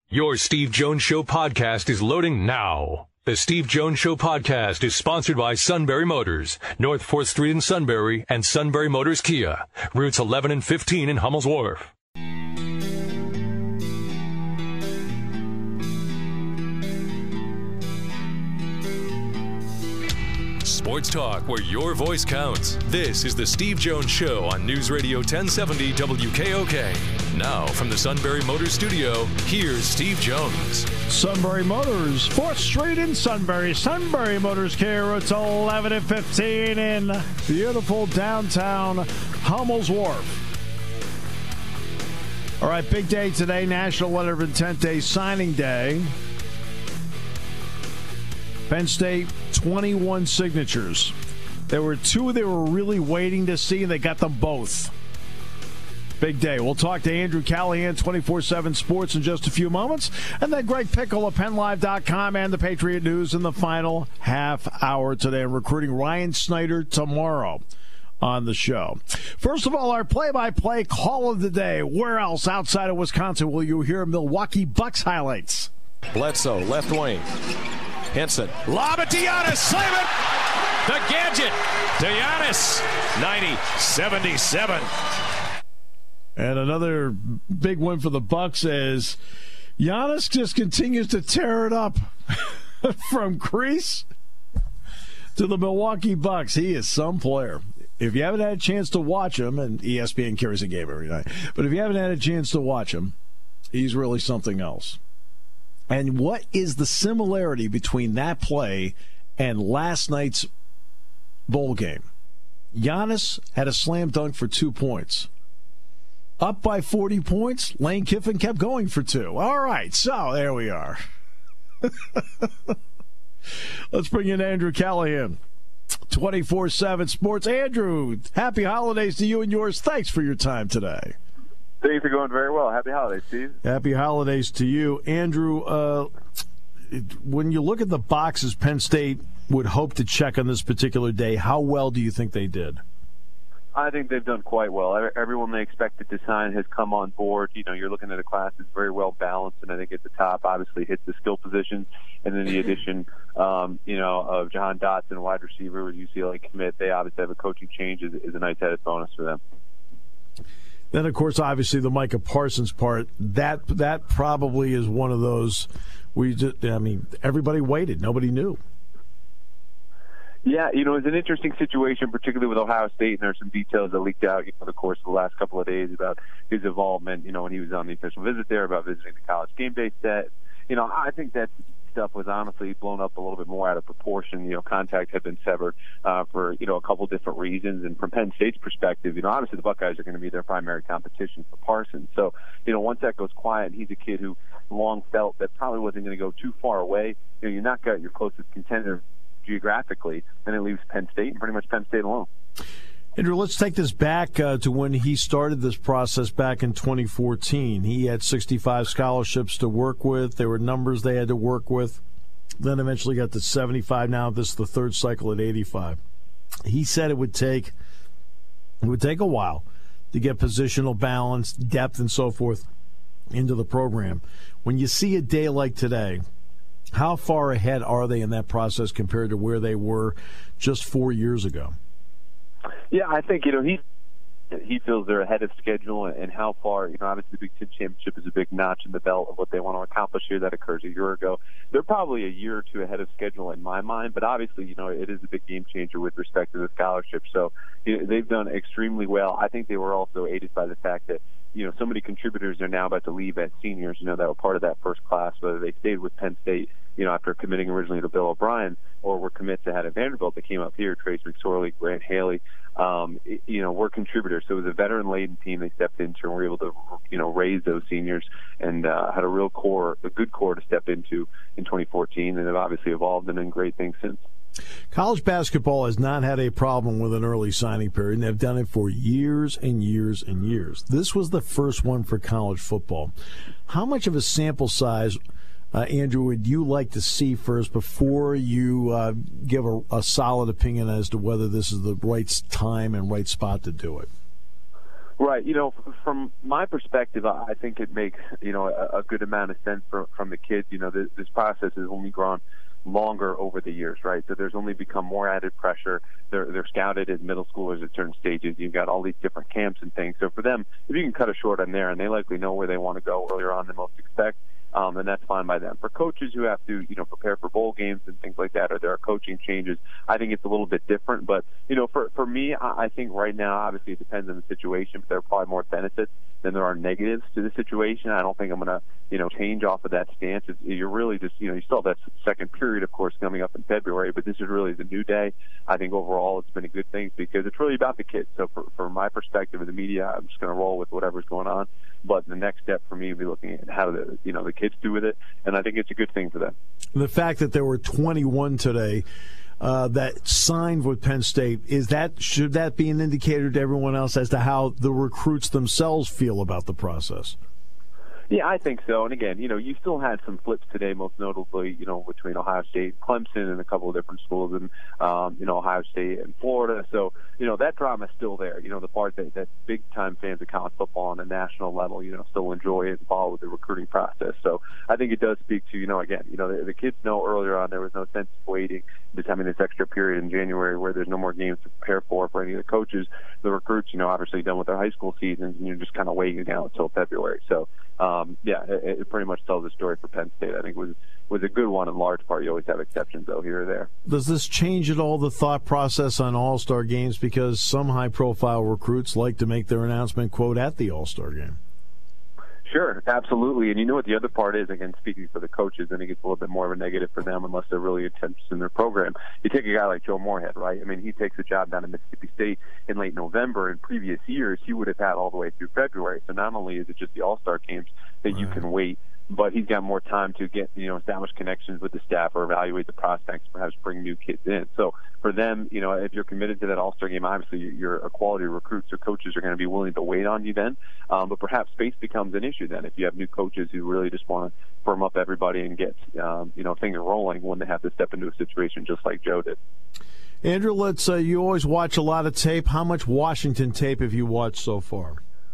Your Steve Jones Show podcast is loading now. The Steve Jones Show podcast is sponsored by Sunbury Motors, North 4th Street in Sunbury, and Sunbury Motors Kia, routes 11 and 15 in Hummel's Wharf. Sports talk where your voice counts. This is the Steve Jones Show on News Radio 1070 WKOK. Now from the Sunbury Motors studio, here's Steve Jones. Sunbury Motors, 4th Street in Sunbury. Sunbury Motors Care, routes 11 and 15 in beautiful downtown Hummel's Wharf. All right, big day today, National Letter of Intent Day, signing day. Penn State, 21 signatures. There were two they were really waiting to see, and they got them both. Big day. We'll talk to Andrew Callahan, 24/7 Sports, in just a few moments. And then Greg Pickle of PennLive.com and the Patriot News in the final half hour today. I'm recruiting Ryan Snyder tomorrow on the show. First of all, our play-by-play call of the day. Where else outside of Wisconsin will you hear Milwaukee Bucks highlights? Bledsoe, left wing. Henson. Lob it to Giannis. Slam it. The gadget to Giannis. 90-77. And another big win for the Bucks as Giannis just continues to tear it up from crease to the Milwaukee Bucks. He is some player. If you haven't had a chance to watch him, and ESPN carries a game every night, but if you haven't had a chance to watch him, he's really something else. And what is the similarity between that play and last night's bowl game? Giannis had a slam dunk for 2 points. Up by 40 points, Lane Kiffin kept going for 2. All right, so there we are. Let's bring in Andrew Callahan, 24/7 Sports. Andrew, happy holidays to you and yours. Thanks for your time today. Things are going very well. Happy holidays, Steve. Happy holidays to you. Andrew, when you look at the boxes Penn State would hope to check on this particular day, how well do you think they did? I think they've done quite well. Everyone they expected to sign has come on board. You know, you're looking at a class that's very well balanced, and I think at the top obviously hits the skill positions, and then the addition, of Jahan Dotson, wide receiver with UCLA commit. They obviously have a coaching change is a nice added bonus for them. Then, of course, obviously the Micah Parsons part, that probably is one of those everybody waited. Nobody knew. Yeah, it's an interesting situation, particularly with Ohio State, and there's some details that leaked out over the course of the last couple of days about his involvement, when he was on the official visit there, about visiting the college game day set. I think that stuff was honestly blown up a little bit more out of proportion. Contact had been severed for, a couple different reasons. And from Penn State's perspective, obviously the Buckeyes are going to be their primary competition for Parsons. So, once that goes quiet, he's a kid who long felt that probably wasn't going to go too far away. You knock out your closest contender geographically, then it leaves Penn State and pretty much Penn State alone. Andrew, let's take this back to when he started this process back in 2014. He had 65 scholarships to work with. There were numbers they had to work with. Then eventually got to 75. Now this is the third cycle at 85. He said it would take a while to get positional balance, depth, and so forth into the program. When you see a day like today, how far ahead are they in that process compared to where they were just 4 years ago? Yeah, I think, he feels they're ahead of schedule, and how far, obviously the Big Ten Championship is a big notch in the belt of what they want to accomplish here. That occurs a year ago. They're probably a year or two ahead of schedule in my mind, but obviously, it is a big game changer with respect to the scholarship. So they've done extremely well. I think they were also aided by the fact that, so many contributors are now about to leave as seniors, that were part of that first class, whether they stayed with Penn State, after committing originally to Bill O'Brien, or were commit to head of Vanderbilt that came up here, Trace McSorley, Grant Haley, were contributors. So it was a veteran-laden team they stepped into, and were able to, raise those seniors, and had a good core to step into in 2014, and have obviously evolved and done great things since. College basketball has not had a problem with an early signing period, and they've done it for years and years and years. This was the first one for college football. How much of a sample size, Andrew, would you like to see first before you give a solid opinion as to whether this is the right time and right spot to do it? Right. From my perspective, I think it makes, a good amount of sense from the kids. This process has only grown longer over the years, right? So there's only become more added pressure. They're scouted as middle schoolers at certain stages. You've got all these different camps and things. So for them, if you can cut it short on there, and they likely know where they want to go earlier on than most expect, then that's fine by them. For coaches who have to, prepare for bowl games and things like that, or there are coaching changes, I think it's a little bit different. But, for me, I think right now, obviously it depends on the situation, but there are probably more benefits than there are negatives to the situation. I don't think I'm going to, change off of that stance. You're really just, you still have that second period, of course, coming up in February, but this is really the new day. I think overall it's been a good thing because it's really about the kids. So from my perspective of the media, I'm just going to roll with whatever's going on. But the next step for me will be looking at how the kids do with it, and I think it's a good thing for them. The fact that there were 21 today that signed with Penn State, should that be an indicator to everyone else as to how the recruits themselves feel about the process? Yeah, I think so. And again, you still had some flips today, most notably, between Ohio State and Clemson and a couple of different schools, and Ohio State and Florida. So, that drama is still there. The part that big-time fans of college football on a national level, still enjoy it and follow the recruiting process. So I think it does speak to, again, the kids know earlier on there was no sense of waiting, just having this extra period in January where there's no more games to prepare for any of the coaches. The recruits, obviously done with their high school seasons, and you're just kind of waiting now until February. So, it pretty much tells the story for Penn State. I think it was a good one in large part. You always have exceptions, though, here or there. Does this change at all the thought process on All-Star games? Because some high-profile recruits like to make their announcement, quote, at the All-Star game. Sure, absolutely. And you know what the other part is, again, speaking for the coaches, I think it's a little bit more of a negative for them unless they're really intense in their program. You take a guy like Joe Moorhead, right? I mean, he takes a job down at Mississippi State in late November. In previous years, he would have had all the way through February. So not only is it just the All-Star games that you can wait, but he's got more time to get, establish connections with the staff or evaluate the prospects, perhaps bring new kids in. So for them, if you're committed to that All-Star game, obviously you're a quality recruit, so coaches are going to be willing to wait on you then. But perhaps space becomes an issue then if you have new coaches who really just want to firm up everybody and get, things rolling when they have to step into a situation just like Joe did. Andrew, you always watch a lot of tape. How much Washington tape have you watched so far?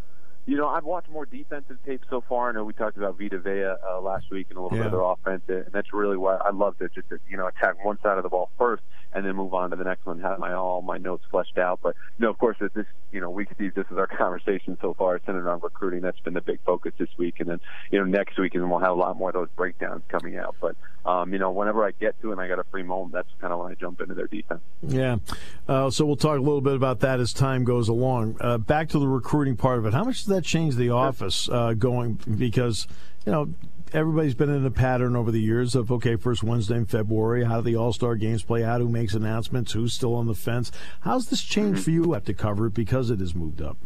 I've watched more defensive tape so far. I know we talked about Vita Vea last week and a little bit of their offense, and that's really why I love to just attack one side of the ball first and then move on to the next one, have all my notes fleshed out. But, of course, this week, Steve, this is our conversation so far centered on recruiting. That's been the big focus this week. And then, next week, and we'll have a lot more of those breakdowns coming out. But, whenever I get to it and I got a free moment, that's kind of when I jump into their defense. Yeah. So we'll talk a little bit about that as time goes along. Back to the recruiting part of it. How much does that change the office going? Because, everybody's been in a pattern over the years of, okay, first Wednesday in February, how do the All-Star games play out, who makes announcements, who's still on the fence. How's this changed for you? You have to cover it because it has moved up.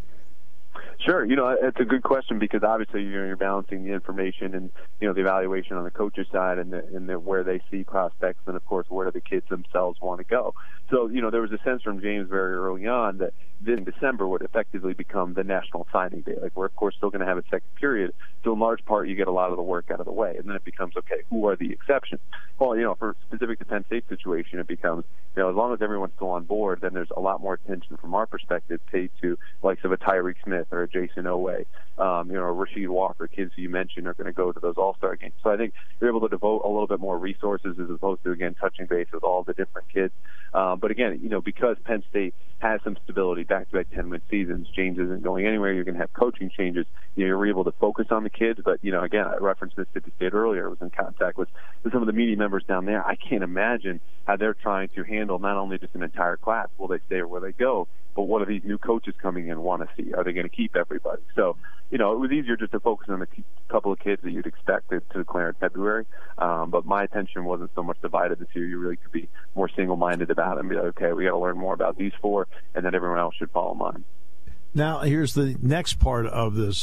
Sure. It's a good question because obviously you're balancing the information and, the evaluation on the coach's side and where they see prospects and, of course, where do the kids themselves want to go. So, there was a sense from James very early on that this in December would effectively become the national signing day. Like, we're, of course, still going to have a second period. So, in large part, you get a lot of the work out of the way. And then it becomes, okay, who are the exceptions? Well, for specific to Penn State situation, it becomes, as long as everyone's still on board, then there's a lot more attention from our perspective paid to likes of a Tyreek Smith or a Jason Oweh, Rasheed Walker, kids who you mentioned are going to go to those All-Star games. So I think you're able to devote a little bit more resources as opposed to, again, touching base with all the different kids. But again, because Penn State has some stability, back-to-back 10-win seasons, James isn't going anywhere. You're going to have coaching changes. You're able to focus on the kids. But, again, I referenced Mississippi State earlier. I was in contact with some of the media members down there. I can't imagine how they're trying to handle not only just an entire class, will they stay or will they go, but what do these new coaches coming in want to see? Are they going to keep everybody? So, it was easier just to focus on a couple of kids that you'd expect to declare in February. But my attention wasn't so much divided this year. You really could be more single-minded about it and be like, okay, we got to learn more about these four, and then everyone else should follow mine. Now, here's the next part of this.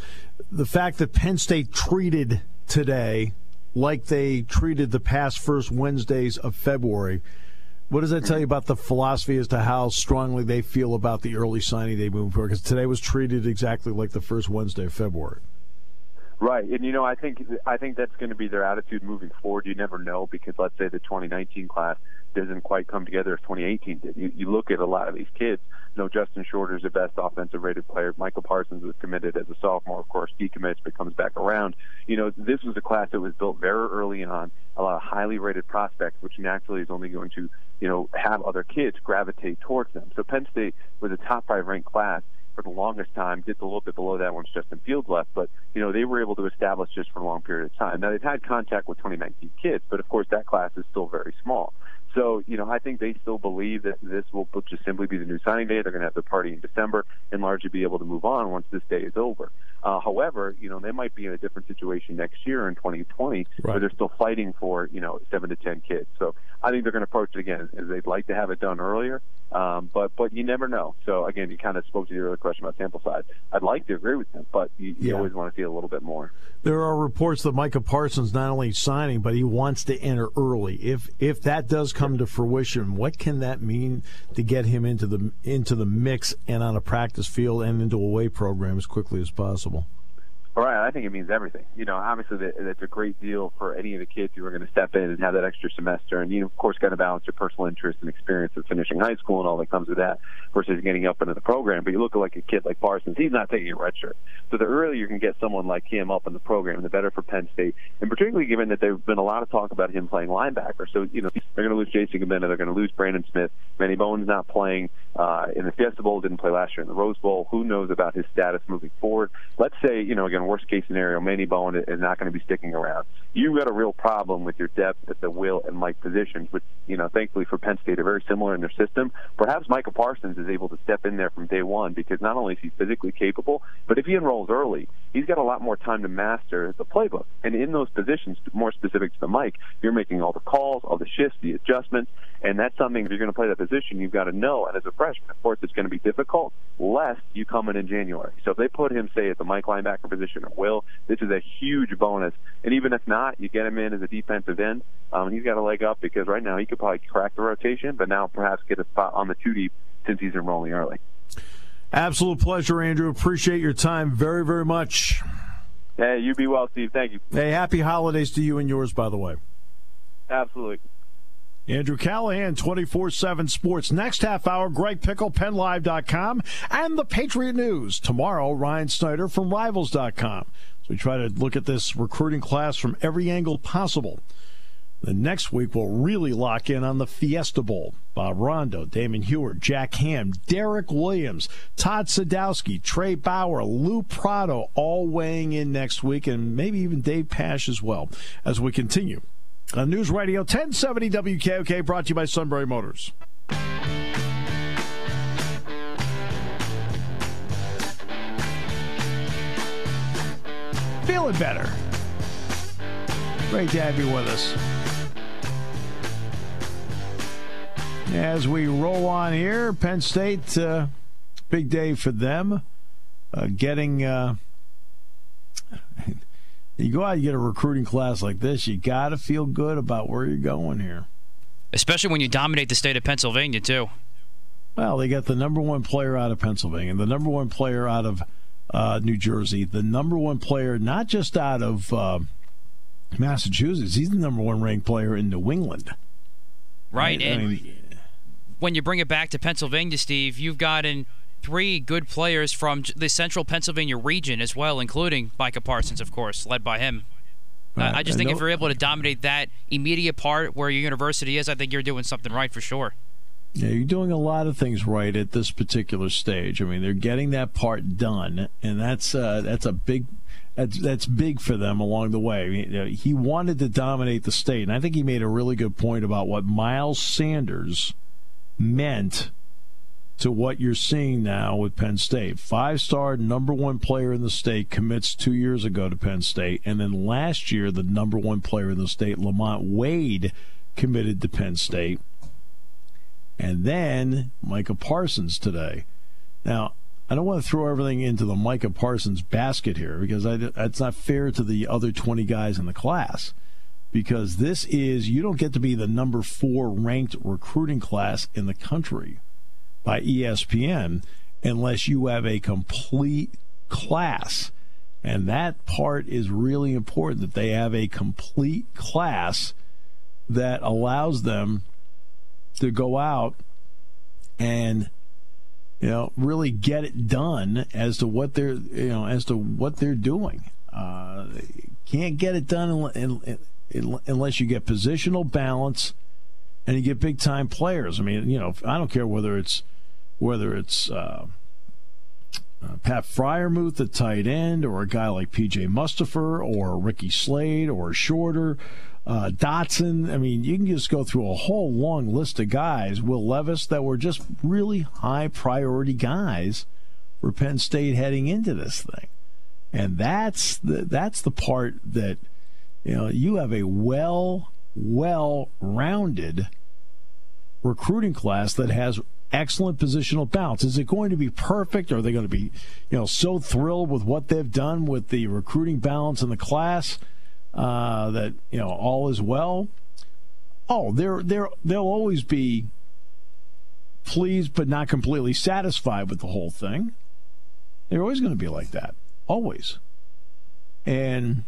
The fact that Penn State treated today like they treated the past first Wednesdays of February, what does that tell you about the philosophy as to how strongly they feel about the early signing day moving forward? Because today was treated exactly like the first Wednesday of February. Right, and I think that's going to be their attitude moving forward. You never know, because let's say the 2019 class doesn't quite come together as 2018 did. You look at a lot of these kids. Justin Shorter's the best offensive rated player. Michael Parsons was committed as a sophomore, of course, decommits but comes back around. This was a class that was built very early on. A lot of highly rated prospects, which naturally is only going to have other kids gravitate towards them. So Penn State was a top 5 ranked class for the longest time, dipped a little bit below that once Justin Fields left, but they were able to establish just for a long period of time. Now they've had contact with 2019 kids, but of course that class is still very small. So, I think they still believe that this will just simply be the new signing day. They're going to have the party in December and largely be able to move on once this day is over. However, they might be in a different situation next year in 2020 where they're still fighting for, 7 to 10 kids. So I think they're going to approach it again as they'd like to have it done earlier. But you never know. So, again, you kind of spoke to the earlier question about sample size. I'd like to agree with them, but you always want to see a little bit more. There are reports that Micah Parsons not only signing, but he wants to enter early. If that does come to fruition, what can that mean to get him into the mix and on a practice field and into a weight program as quickly as possible? All right, I think it means everything. Obviously that's a great deal for any of the kids who are going to step in and have that extra semester. And of course, got to balance your personal interest and experience of finishing high school and all that comes with that versus getting up into the program. But you look at like a kid like Parsons, he's not taking a red shirt. So the earlier you can get someone like him up in the program, the better for Penn State. And particularly given that there's been a lot of talk about him playing linebacker. So, they're going to lose Jason Gabina, they're going to lose Brandon Smith. Manny Bowen's not playing in the Fiesta Bowl, didn't play last year in the Rose Bowl. Who knows about his status moving forward? Let's say, again, worst case scenario, Manny Bowen is not going to be sticking around. You've got a real problem with your depth at the Will and Mike positions, which, thankfully for Penn State are very similar in their system. Perhaps Michael Parsons is able to step in there from day one because not only is he physically capable, but if he enrolls early, he's got a lot more time to master the playbook. And in those positions, more specific to the Mike, you're making all the calls, all the shifts, the adjustments, and that's something if you're going to play that position, you've got to know. And as a freshman, of course, it's going to be difficult, lest you come in January. So if they put him, say, at the Mike linebacker position or Will, this is a huge bonus. And even if not, you get him in as a defensive end. He's got a leg up because right now he could probably crack the rotation, but now perhaps get a spot on the 2 deep since he's enrolling early. Absolute pleasure, Andrew. Appreciate your time very, very much. Hey, you be well, Steve. Thank you. Hey, happy holidays to you and yours, by the way. Absolutely. Andrew Callahan, 24/7 Sports. Next half hour, Greg Pickle, PennLive.com, and the Patriot News. Tomorrow, Ryan Snyder from Rivals.com. So we try to look at this recruiting class from every angle possible. The next week, we'll really lock in on the Fiesta Bowl. Bob Rondo, Damon Heward, Jack Ham, Derek Williams, Todd Sadowski, Trey Bauer, Lou Prado, all weighing in next week, and maybe even Dave Pasch as well, as we continue on News Radio 1070 WKOK, brought to you by Sunbury Motors. Feeling better. Great to have you with us. As we roll on here, Penn State, big day for them. Getting, you go out and get a recruiting class like this, you got to feel good about where you're going here. Especially when you dominate the state of Pennsylvania, too. Well, they got the number one player out of Pennsylvania, the number one player out of New Jersey, the number one player not just out of Massachusetts, he's the number one ranked player in New England. Right, when you bring it back to Pennsylvania, Steve, you've gotten 3 good players from the central Pennsylvania region as well, including Micah Parsons, of course, led by him. Right. I just think if you're able to dominate that immediate part where your university is, I think you're doing something right for sure. Yeah, you're doing a lot of things right at this particular stage. I mean, they're getting that part done, and that's big for them along the way. He wanted to dominate the state, and I think he made a really good point about what Miles Sanders meant to what you're seeing now with Penn State. 5-star number one player in the state commits 2 years ago to Penn State, and then last year the number one player in the state, Lamont Wade, committed to Penn State. And then Micah Parsons today. Now, I don't want to throw everything into the Micah Parsons basket here because that's not fair to the other 20 guys in the class. Because this is, you don't get to be the number 4 ranked recruiting class in the country by ESPN unless you have a complete class And that part is really important, that they have a complete class that allows them to go out and really get it done as to what they're doing. Can't get it done unless you get positional balance and you get big time players. I mean, I don't care whether it's Pat Freiermuth at tight end, or a guy like P.J. Mustipher, or Ricky Slade, or Shorter, Dotson. I mean, you can just go through a whole long list of guys, Will Levis, that were just really high priority guys for Penn State heading into this thing. And that's the part that, you have a well-rounded recruiting class that has excellent positional balance. Is it going to be perfect? Are they going to be, so thrilled with what they've done with the recruiting balance in the class that all is well? Oh, they'll always be pleased but not completely satisfied with the whole thing. They're always going to be like that, always. And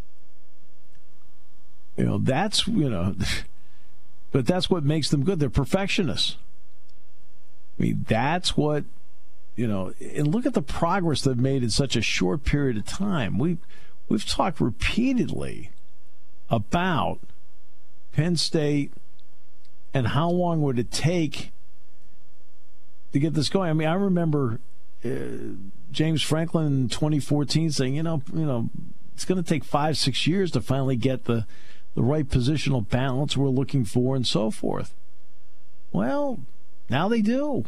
that's but that's what makes them good. They're perfectionists. I mean, that's what, and look at the progress they've made in such a short period of time. We've talked repeatedly about Penn State and how long would it take to get this going. I mean, I remember James Franklin in 2014 saying, it's going to take 5-6 years to finally get the right positional balance we're looking for and so forth. Well, now they do.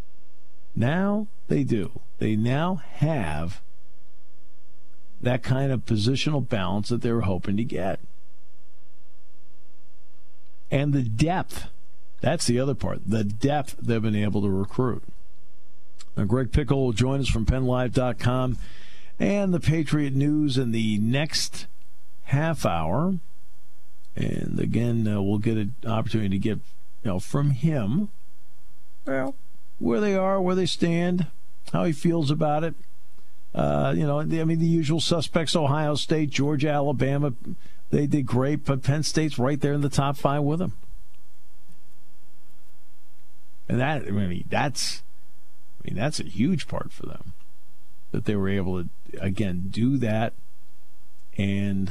They now have that kind of positional balance that they were hoping to get. And the depth, that's the other part, the depth they've been able to recruit. Now, Greg Pickle will join us from PennLive.com and the Patriot News in the next half hour. And again, we'll get an opportunity to get from him, where they are, where they stand, how he feels about it. The usual suspects: Ohio State, Georgia, Alabama. They did great, but Penn State's right there in the top 5 with them. And that's a huge part for them, that they were able to again do that. And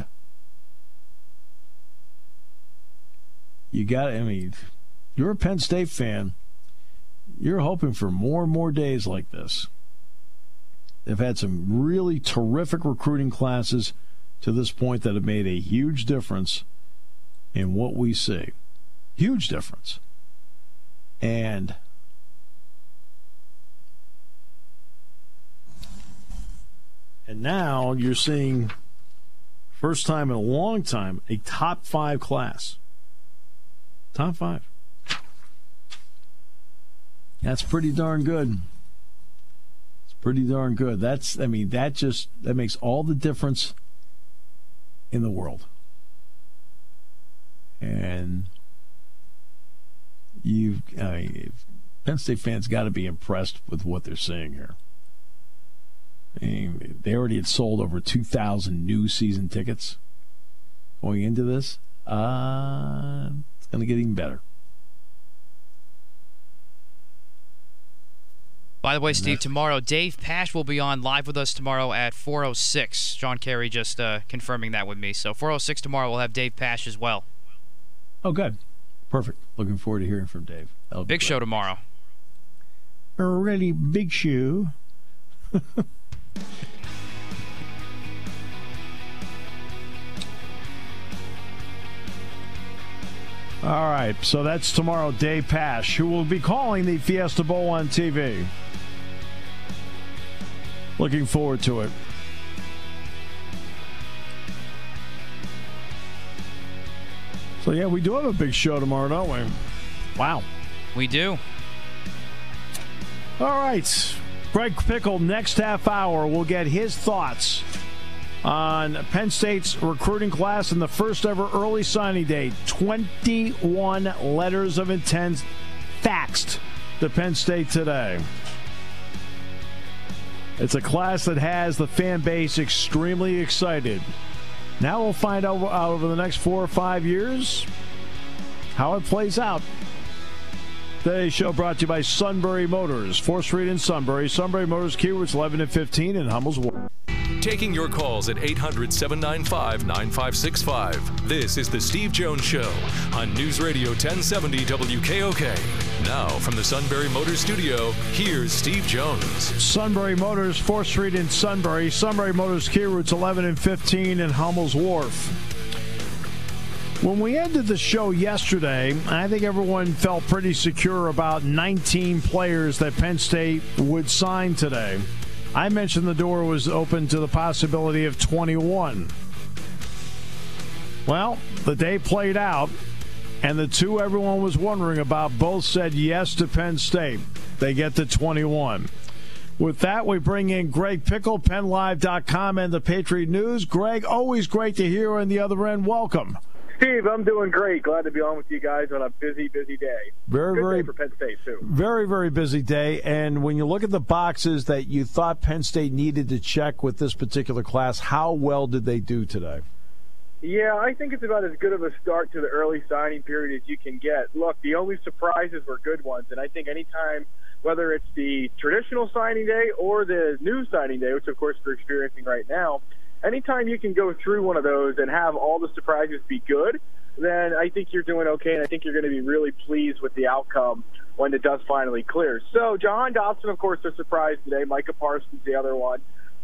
you're a Penn State fan, you're hoping for more and more days like this. They've had some really terrific recruiting classes to this point that have made a huge difference in what we see. Huge difference. And now you're seeing, first time in a long time, a top 5 class. Top 5. That's pretty darn good. It's pretty darn good. That makes all the difference in the world. And Penn State fans got to be impressed with what they're seeing here. They already had sold over 2,000 new season tickets going into this. It's going to get even better. By the way, Steve, tomorrow, Dave Pasch will be on live with us tomorrow at 4:06. John Kerry just confirming that with me. So 4:06 tomorrow, we'll have Dave Pasch as well. Oh, good. Perfect. Looking forward to hearing from Dave. Big show tomorrow. A really big show. All right, so that's tomorrow. Dave Pasch, who will be calling the Fiesta Bowl on TV. Looking forward to it. So, yeah, we do have a big show tomorrow, don't we? Wow. We do. All right. Greg Pickle, next half hour, we'll get his thoughts on Penn State's recruiting class and the first ever early signing day. 21 letters of intent faxed to Penn State today. It's a class that has the fan base extremely excited. Now we'll find out over the next 4 or 5 years how it plays out. Today's show brought to you by Sunbury Motors, 4th Street in Sunbury. Sunbury Motors, Kia Routes 11 and 15 in Hummel's Wharf. Taking your calls at 800-795-9565. This is The Steve Jones Show on News Radio 1070 WKOK. Now, from the Sunbury Motors studio, here's Steve Jones. Sunbury Motors, 4th Street in Sunbury. Sunbury Motors, Kia Routes 11 and 15 in Hummel's Wharf. When we ended the show yesterday, I think everyone felt pretty secure about 19 players that Penn State would sign today. I mentioned the door was open to the possibility of 21. Well, the day played out, and the two everyone was wondering about both said yes to Penn State. They get to 21. With that, we bring in Greg Pickle, PennLive.com, and the Patriot News. Greg, always great to hear you on the other end. Welcome. Steve, I'm doing great. Glad to be on with you guys on a busy, busy day. Good day for Penn State, too. Very, very busy day. And when you look at the boxes that you thought Penn State needed to check with this particular class, how well did they do today? Yeah, I think it's about as good of a start to the early signing period as you can get. Look, the only surprises were good ones, and I think anytime, whether it's the traditional signing day or the new signing day, which of course we're experiencing right now, anytime you can go through one of those and have all the surprises be good, then I think you're doing okay, and I think you're going to be really pleased with the outcome when it does finally clear. So Jahan Dotson, of course, a surprise today. Micah Parsons, the other one.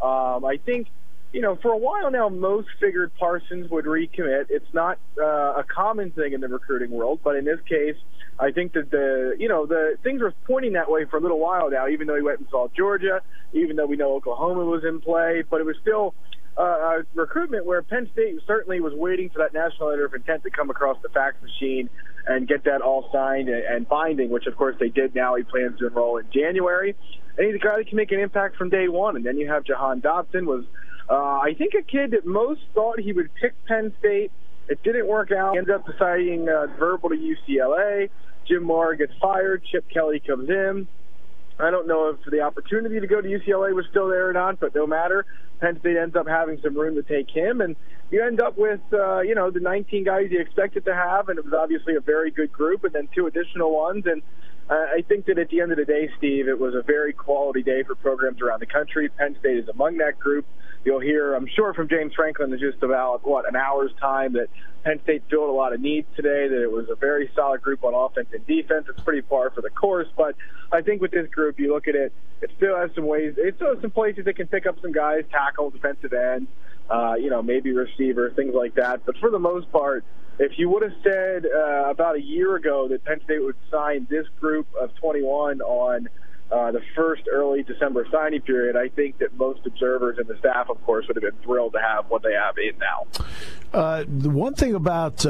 I think, for a while now, most figured Parsons would recommit. It's not a common thing in the recruiting world, but in this case, I think that the things were pointing that way for a little while now, even though he went and saw Georgia, even though we know Oklahoma was in play, but it was still a recruitment where Penn State certainly was waiting for that national letter of intent to come across the fax machine and get that all signed and binding, which of course they did now. He plans to enroll in January. And he's a guy that can make an impact from day one. And then you have Jahan Dotson, was I think a kid that most thought he would pick Penn State. It didn't work out. He ended up deciding verbal to UCLA. Jim Moore gets fired. Chip Kelly comes in. I don't know if the opportunity to go to UCLA was still there or not, but no matter. Penn State ends up having some room to take him, and you end up with, the 19 guys you expected to have, and it was obviously a very good group, and then 2 additional ones. And I think that at the end of the day, Steve, it was a very quality day for programs around the country. Penn State is among that group. You'll hear, I'm sure, from James Franklin in just about, an hour's time that Penn State filled a lot of needs today, that it was a very solid group on offense and defense. It's pretty par for the course, but I think with this group, you look at it, it still has some ways, it still has some places that can pick up some guys, tackle, defensive end, maybe receiver, things like that. But for the most part, if you would have said about a year ago that Penn State would sign this group of 21 on the first early December signing period, I think that most observers and the staff, of course, would have been thrilled to have what they have in now. The one thing about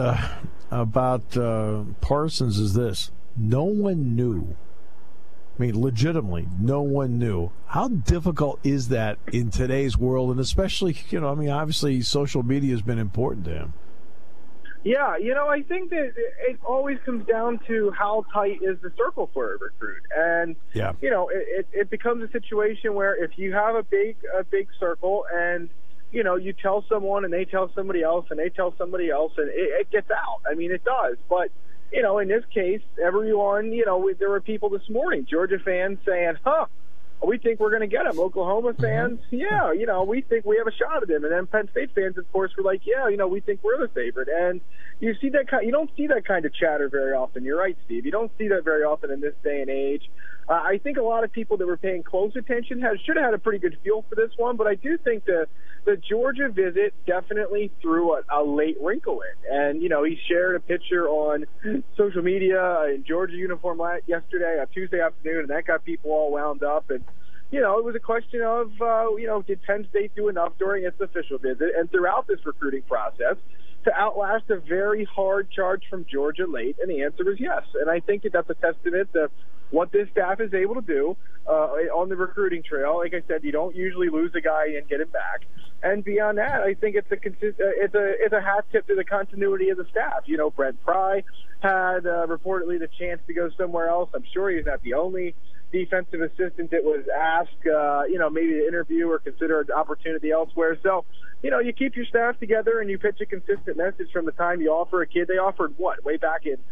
Parsons is this: no one knew. I mean, legitimately, no one knew. How difficult is that in today's world, and especially, obviously, social media has been important to him. Yeah, I think that it always comes down to how tight is the circle for a recruit. And, it becomes a situation where if you have a big circle and, you tell someone and they tell somebody else and they tell somebody else, and it gets out. I mean, it does. But, in this case, everyone, there were people this morning, Georgia fans saying, we think we're going to get him. Oklahoma fans, we think we have a shot at him. And then Penn State fans, of course, were like, we think we're the favorite. And you don't see that kind of chatter very often. You're right, Steve. You don't see that very often in this day and age. I think a lot of people that were paying close attention should have had a pretty good feel for this one. But I do think the Georgia visit definitely threw a late wrinkle in. And, he shared a picture on social media in Georgia uniform yesterday on Tuesday afternoon, and that got people all wound up. And, it was a question of, did Penn State do enough during its official visit and throughout this recruiting process to outlast a very hard charge from Georgia late? And the answer is yes. And I think that's a testament to what this staff is able to do on the recruiting trail. Like I said, you don't usually lose a guy and get him back. And beyond that, I think it's a hat tip to the continuity of the staff. Brent Pry had reportedly the chance to go somewhere else. I'm sure he's not the only defensive assistant that was asked, maybe to interview or consider an opportunity elsewhere. So, you keep your staff together and you pitch a consistent message from the time you offer a kid. They offered way back in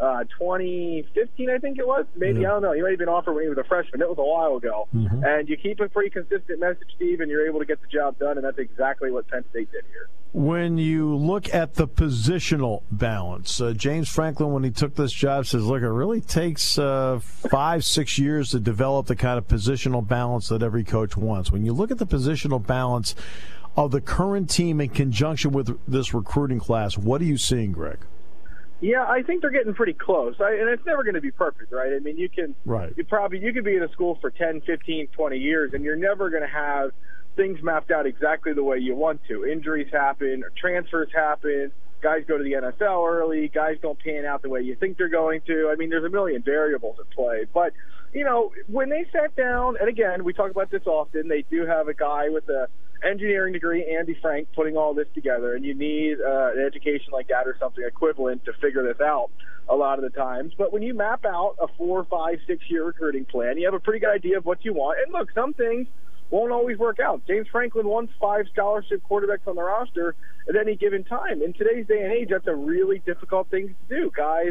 2015, I think it was. Maybe, I don't know. He might have been offered when he was a freshman. It was a while ago. Mm-hmm. And you keep a pretty consistent message, Steve, and you're able to get the job done, and that's exactly what Penn State did here. When you look at the positional balance, James Franklin, when he took this job, says, look, it really takes 5-6 years to develop the kind of positional balance that every coach wants. When you look at the positional balance of the current team in conjunction with this recruiting class, what are you seeing, Greg? Yeah, I think they're getting pretty close. And it's never going to be perfect, right? I mean, you could be in a school for 10, 15, 20 years, and you're never going to have things mapped out exactly the way you want to. Injuries happen, transfers happen, guys go to the NFL early, guys don't pan out the way you think they're going to. I mean, there's a million variables at play. But, when they sat down, and again, we talk about this often, they do have a guy with a engineering degree, Andy Frank, putting all this together, and you need an education like that or something equivalent to figure this out a lot of the times. But when you map out a 4, 5, 6-year recruiting plan, you have a pretty good idea of what you want. And look, some things won't always work out. James Franklin wants 5 scholarship quarterbacks on the roster at any given time. In today's day and age, that's a really difficult thing to do. Guys,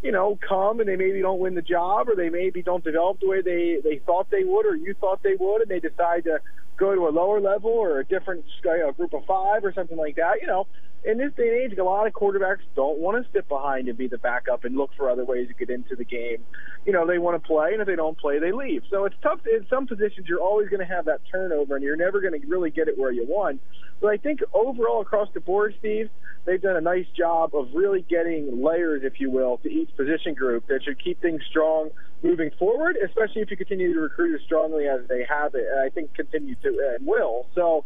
come and they maybe don't win the job, or they maybe don't develop the way they thought they would, or you thought they would, and they decide to go to a lower level or a different group of 5 or something like that. In this day and age, a lot of quarterbacks don't want to sit behind and be the backup and look for other ways to get into the game. They want to play, and if they don't play, they leave. So it's tough. In some positions, you're always going to have that turnover, and you're never going to really get it where you want. But I think overall across the board, Steve, they've done a nice job of really getting layers, if you will, to each position group that should keep things strong moving forward, especially if you continue to recruit as strongly as they have it, and I think continue to and will. So,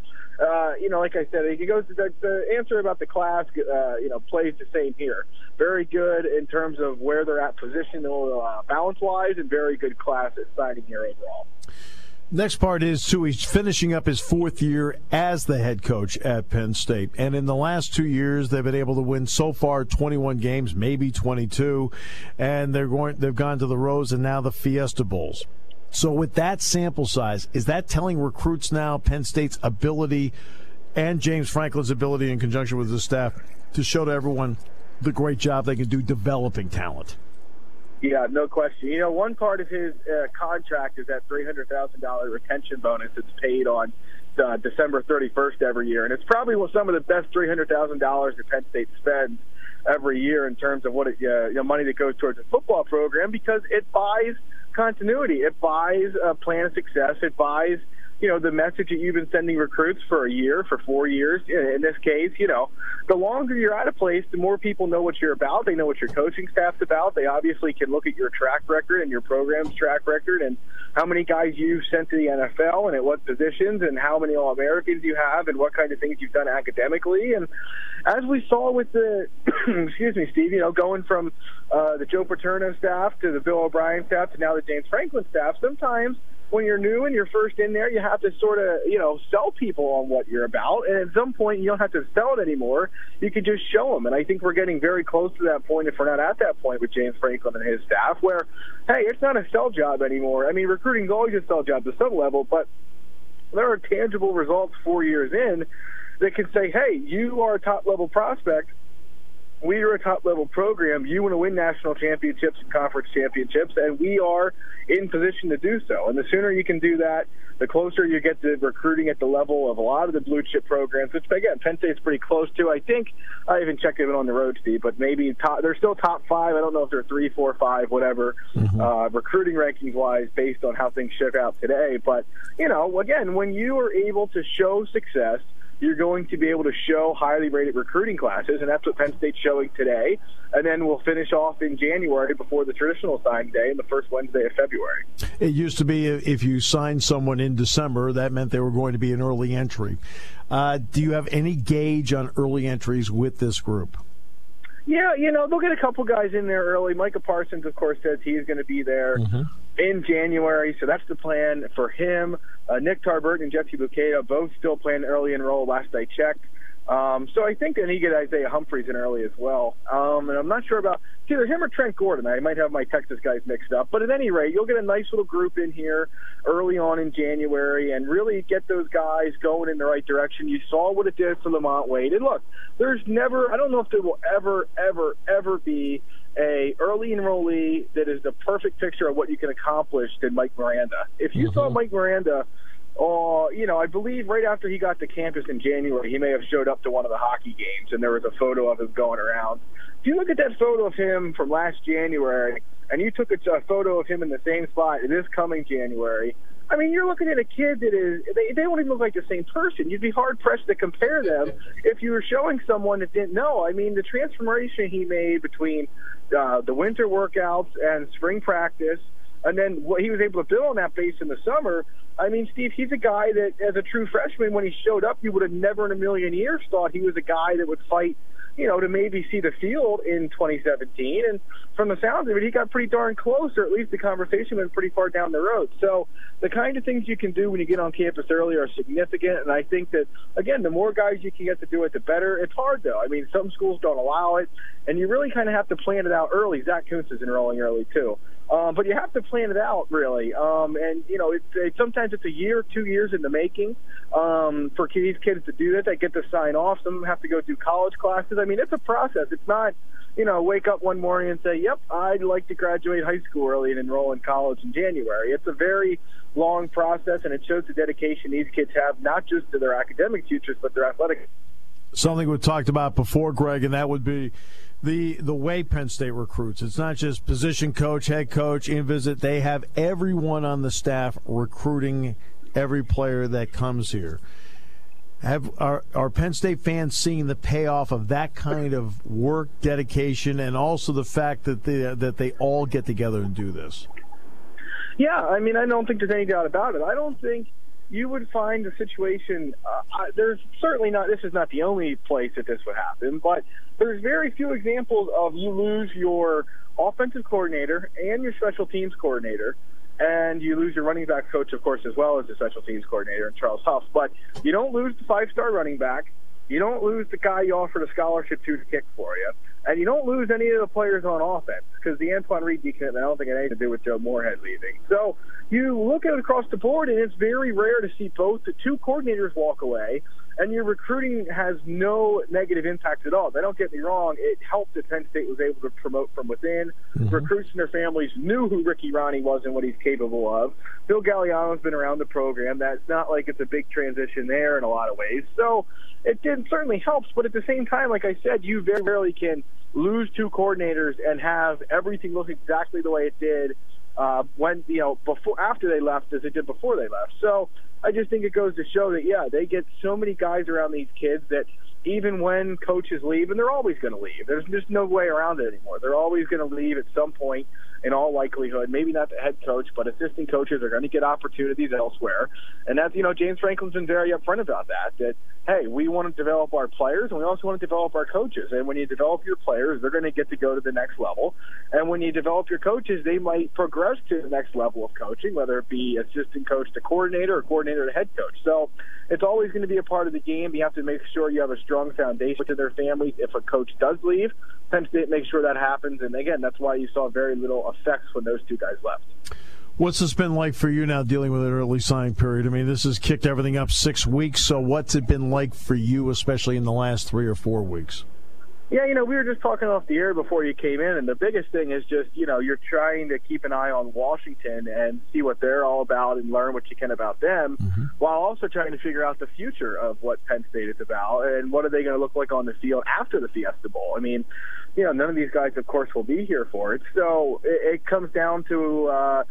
like I said, it goes to the answer about the class, plays the same here. Very good in terms of where they're at positional balance-wise, and very good class at signing here overall. Next part is, too, he's finishing up his 4th year as the head coach at Penn State. And in the last 2 years, they've been able to win so far 21 games, maybe 22. And they've gone to the Rose and now the Fiesta Bowls. So with that sample size, is that telling recruits now Penn State's ability and James Franklin's ability in conjunction with his staff to show to everyone the great job they can do developing talent? Yeah, no question. One part of his contract is that $300,000 retention bonus that's paid on December 31st every year. And it's probably some of the best $300,000 that Penn State spends every year in terms of what money that goes towards a football program, because it buys continuity. It buys a plan of success. It buys the message that you've been sending recruits for a year, for 4 years. In this case, the longer you're at a place, the more people know what you're about. They know what your coaching staff's about. They obviously can look at your track record and your program's track record and how many guys you've sent to the NFL and at what positions and how many All-Americans you have and what kind of things you've done academically. And as we saw with the, excuse me, Steve, going from the Joe Paterno staff to the Bill O'Brien staff to now the James Franklin staff, sometimes when you're new and you're first in there, you have to sort of, sell people on what you're about. And at some point, you don't have to sell it anymore. You can just show them. And I think we're getting very close to that point, if we're not at that point with James Franklin and his staff, where, hey, it's not a sell job anymore. I mean, recruiting is always a sell job to some level, but there are tangible results 4 years in that can say, hey, you are a top-level prospect. We are a top-level program. You want to win national championships and conference championships, and we are in position to do so. And the sooner you can do that, the closer you get to recruiting at the level of a lot of the blue-chip programs, which, again, Penn State's pretty close to. I think I haven't checked even on the road, Steve, but maybe they're still top 5. I don't know if they're 3, 4, 5, whatever, recruiting rankings-wise based on how things shook out today. But, again, when you are able to show success, you're going to be able to show highly rated recruiting classes, and that's what Penn State's showing today. And then we'll finish off in January before the traditional signing day and the first Wednesday of February. It used to be if you signed someone in December, that meant they were going to be an early entry. Do you have any gauge on early entries with this group? Yeah, they'll get a couple guys in there early. Micah Parsons, of course, says he's going to be there in January, so that's the plan for him. Nick Tarburton and Jesse Bucado both still playing early enroll last I checked. So I think they need to get Isaiah Humphries in early as well. And I'm not sure about it's either him or Trent Gordon. I might have my Texas guys mixed up. But at any rate, you'll get a nice little group in here early on in January and really get those guys going in the right direction. You saw what it did for Lamont Wade. And look, there's never – I don't know if there will ever be a early enrollee that is the perfect picture of what you can accomplish than Mike Miranda. If you saw Mike Miranda – I believe right after he got to campus in January, he may have showed up to one of the hockey games, and there was a photo of him going around. If you look at that photo of him from last January, and you took a photo of him in the same spot this coming January, I mean, you're looking at a kid that is – they don't even look like the same person. You'd be hard-pressed to compare them if you were showing someone that didn't know. I mean, the transformation he made between the winter workouts and spring practice, and then what he was able to build on that base in the summer – I mean, Steve, he's a guy that, as a true freshman, when he showed up, you would have never in a million years thought he was a guy that would fight, to maybe see the field in 2017. And from the sounds of it, he got pretty darn close, or at least the conversation went pretty far down the road. So the kind of things you can do when you get on campus early are significant. And I think that, again, the more guys you can get to do it, the better. It's hard, though. I mean, some schools don't allow it, and you really kind of have to plan it out early. Zach Kuntz is enrolling early, too. But you have to plan it out, really. And, sometimes it's a year, 2 years in the making for these kids to do that. They get to sign off. Some of them have to go do college classes. I mean, it's a process. It's not, wake up one morning and say, yep, I'd like to graduate high school early and enroll in college in January. It's a very long process, and it shows the dedication these kids have, not just to their academic futures, but their athletic. Something we talked about before, Greg, and that would be the way Penn State recruits. It's not just position coach, head coach, in-visit. They have everyone on the staff recruiting every player that comes here. Are Penn State fans seeing the payoff of that kind of work, dedication, and also the fact that they all get together and do this? Yeah, I mean, I don't think there's any doubt about it. I don't think you would find a situation there's certainly not – this is not the only place that this would happen, but there's very few examples of you lose your offensive coordinator and your special teams coordinator, and you lose your running back coach, of course, as well as the special teams coordinator, and Charles Huff. But you don't lose the five-star running back. You don't lose the guy you offered a scholarship to kick for you. And you don't lose any of the players on offense because the Antoine Reed decommitment, I don't think it had anything to do with Joe Moorhead leaving. So you look at it across the board, and it's very rare to see both the two coordinators walk away, and your recruiting has no negative impact at all. They don't get me wrong. It helped that Penn State was able to promote from within. Mm-hmm. Recruits and their families knew who Ricky Ronnie was and what he's capable of. Bill Galliano's been around the program. That's not like it's a big transition there in a lot of ways. So it certainly helps, but at the same time, like I said, you very rarely can lose two coordinators and have everything look exactly the way it did after they left as it did before they left. So I just think it goes to show that, they get so many guys around these kids that even when coaches leave, and they're always going to leave. There's just no way around it anymore. They're always going to leave at some point in all likelihood. Maybe not the head coach, but assistant coaches are going to get opportunities elsewhere. And that's, James Franklin's been very upfront about that, hey, we want to develop our players, and we also want to develop our coaches. And when you develop your players, they're going to get to go to the next level. And when you develop your coaches, they might progress to the next level of coaching, whether it be assistant coach to coordinator or coordinator to head coach. So it's always going to be a part of the game. You have to make sure you have a strong foundation to their families. If a coach does leave, Penn State makes sure that happens. And, again, that's why you saw very little effects when those two guys left. What's this been like for you now dealing with an early signing period? I mean, this has kicked everything up 6 weeks, so what's it been like for you, especially in the last 3 or 4 weeks? Yeah, we were just talking off the air before you came in, and the biggest thing is just, you're trying to keep an eye on Washington and see what they're all about and learn what you can about them, while also trying to figure out the future of what Penn State is about and what are they going to look like on the field after the Fiesta Bowl. I mean, none of these guys, of course, will be here for it. So it comes down to,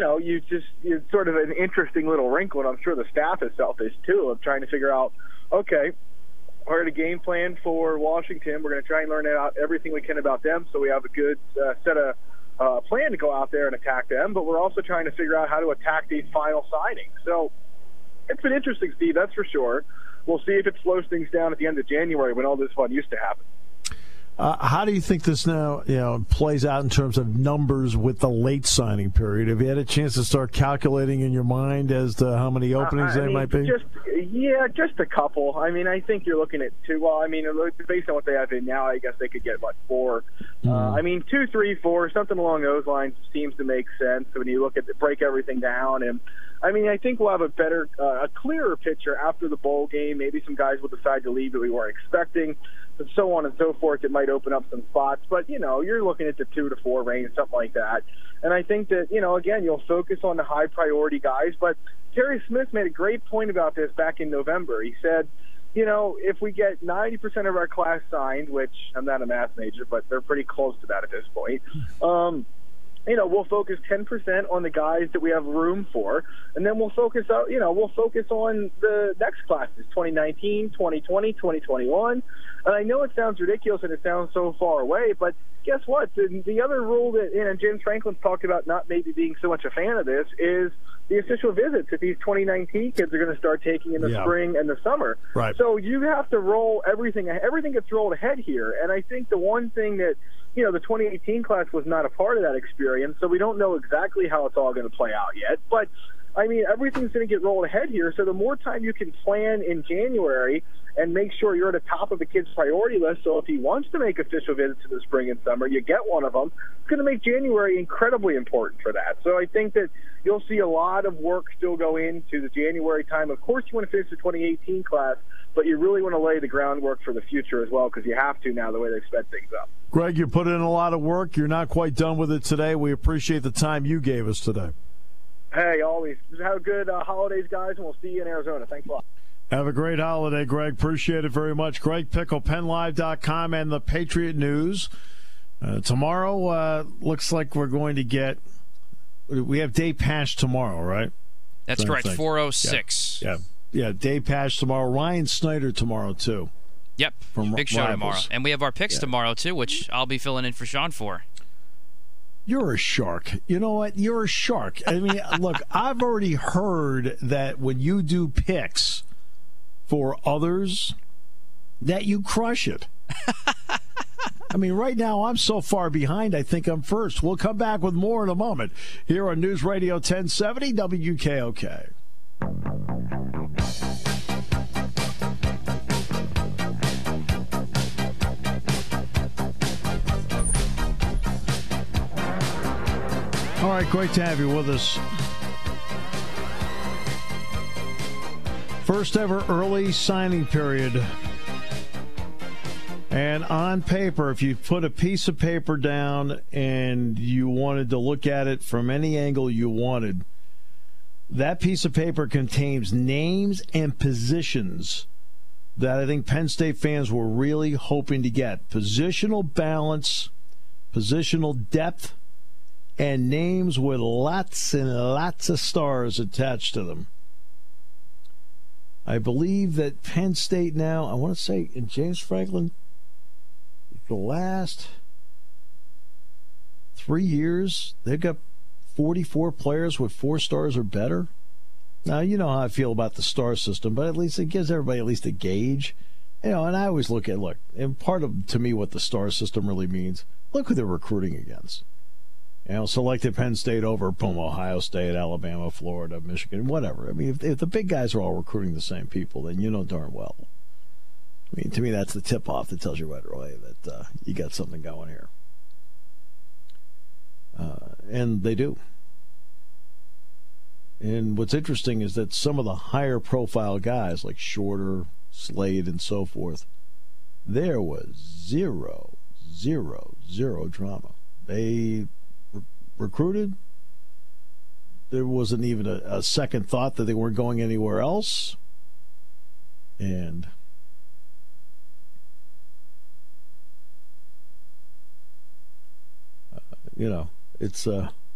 it's sort of an interesting little wrinkle, and I'm sure the staff itself is too, of trying to figure out, okay, we're at a game plan for Washington. We're going to try and learn out everything we can about them so we have a good set of plan to go out there and attack them, but we're also trying to figure out how to attack these final signings. So it's been interesting, Steve, that's for sure. We'll see if it slows things down at the end of January when all this fun used to happen. How do you think this now, plays out in terms of numbers with the late signing period? Have you had a chance to start calculating in your mind as to how many openings might be? Just a couple. I mean, I think you're looking at 2. Well, I mean, based on what they have in now, I guess they could get 4. I mean, 2, 3, 4, something along those lines seems to make sense when you break everything down. And I mean, I think we'll have a clearer picture after the bowl game. Maybe some guys will decide to leave that we weren't expecting, and so on and so forth. It might open up some spots, but you're looking at the 2 to 4 range, something like that. And I think that again, you'll focus on the high priority guys. But Terry Smith made a great point about this back in November. He said, if we get 90% of our class signed, which I'm not a math major, but they're pretty close to that at this point. We'll focus 10% on the guys that we have room for, and then we'll focus on the next classes, 2019, 2020, 2021. And I know it sounds ridiculous and it sounds so far away, but guess what? The other rule that James Franklin's talked about not maybe being so much a fan of this is the official visits that these 2019 kids are going to start taking in the spring and the summer. Right. So you have to roll everything. Everything gets rolled ahead here. And I think the one thing that, the 2018 class was not a part of that experience, so we don't know exactly how it's all going to play out yet. But, I mean, everything's going to get rolled ahead here, so the more time you can plan in January and make sure you're at the top of the kid's priority list, so if he wants to make official visits in the spring and summer, you get one of them, it's going to make January incredibly important for that. So I think that you'll see a lot of work still go into the January time. Of course, you want to finish the 2018 class, but you really want to lay the groundwork for the future as well, because you have to now the way they've sped things up. Greg, you put in a lot of work. You're not quite done with it today. We appreciate the time you gave us today. Hey, always. Have a good holidays, guys, and we'll see you in Arizona. Thanks a lot. Have a great holiday, Greg. Appreciate it very much. Greg Pickle, PennLive.com, and the Patriot News. Tomorrow, looks like we're going to get – we have Dave Pasch tomorrow, right? That's correct, 4:06. Yeah, Dave Pasch tomorrow. Ryan Snyder tomorrow, too. Yep, big show tomorrow. And we have our picks tomorrow, too, which I'll be filling in for Sean for. You're a shark. You know what? You're a shark. I mean, look, I've already heard that when you do picks – for others, that you crush it. I mean, right now I'm so far behind, I think I'm first. We'll come back with more in a moment here on News Radio 1070 WKOK. All right, great to have you with us. First ever early signing period. And on paper, if you put a piece of paper down and you wanted to look at it from any angle you wanted, that piece of paper contains names and positions that I think Penn State fans were really hoping to get. Positional balance, positional depth, and names with lots and lots of stars attached to them. I believe that Penn State now, I want to say in James Franklin, the last 3 years, they've got 44 players with 4 stars or better. Now, you know how I feel about the star system, but at least it gives everybody at least a gauge. And I always look, and part of, to me, what the star system really means, look who they're recruiting against. Selected Penn State over, boom, Ohio State, Alabama, Florida, Michigan, whatever. I mean, if the big guys are all recruiting the same people, then you know darn well. I mean, to me, that's the tip-off that tells you right away that you got something going here. And they do. And what's interesting is that some of the higher-profile guys, like Shorter, Slade, and so forth, there was zero drama. They recruited. There wasn't even a second thought that they weren't going anywhere else. And it's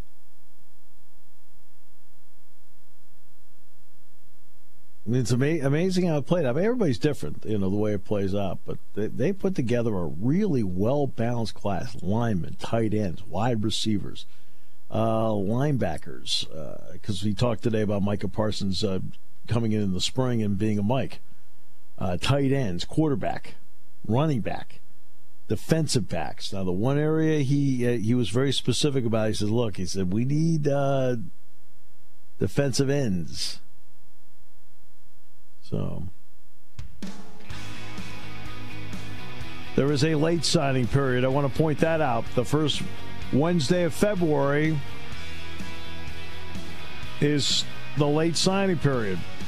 it's amazing how it played out. I mean, everybody's different, the way it plays out. But they put together a really well-balanced class: linemen, tight ends, wide receivers, linebackers. Because we talked today about Micah Parsons coming in the spring and being a Mike. Tight ends, quarterback, running back. defensive backs. Now, the one area he was very specific about, he said, look, he said, we need defensive ends. So there is a late signing period. I want to point that out. The first Wednesday of February is the late signing period.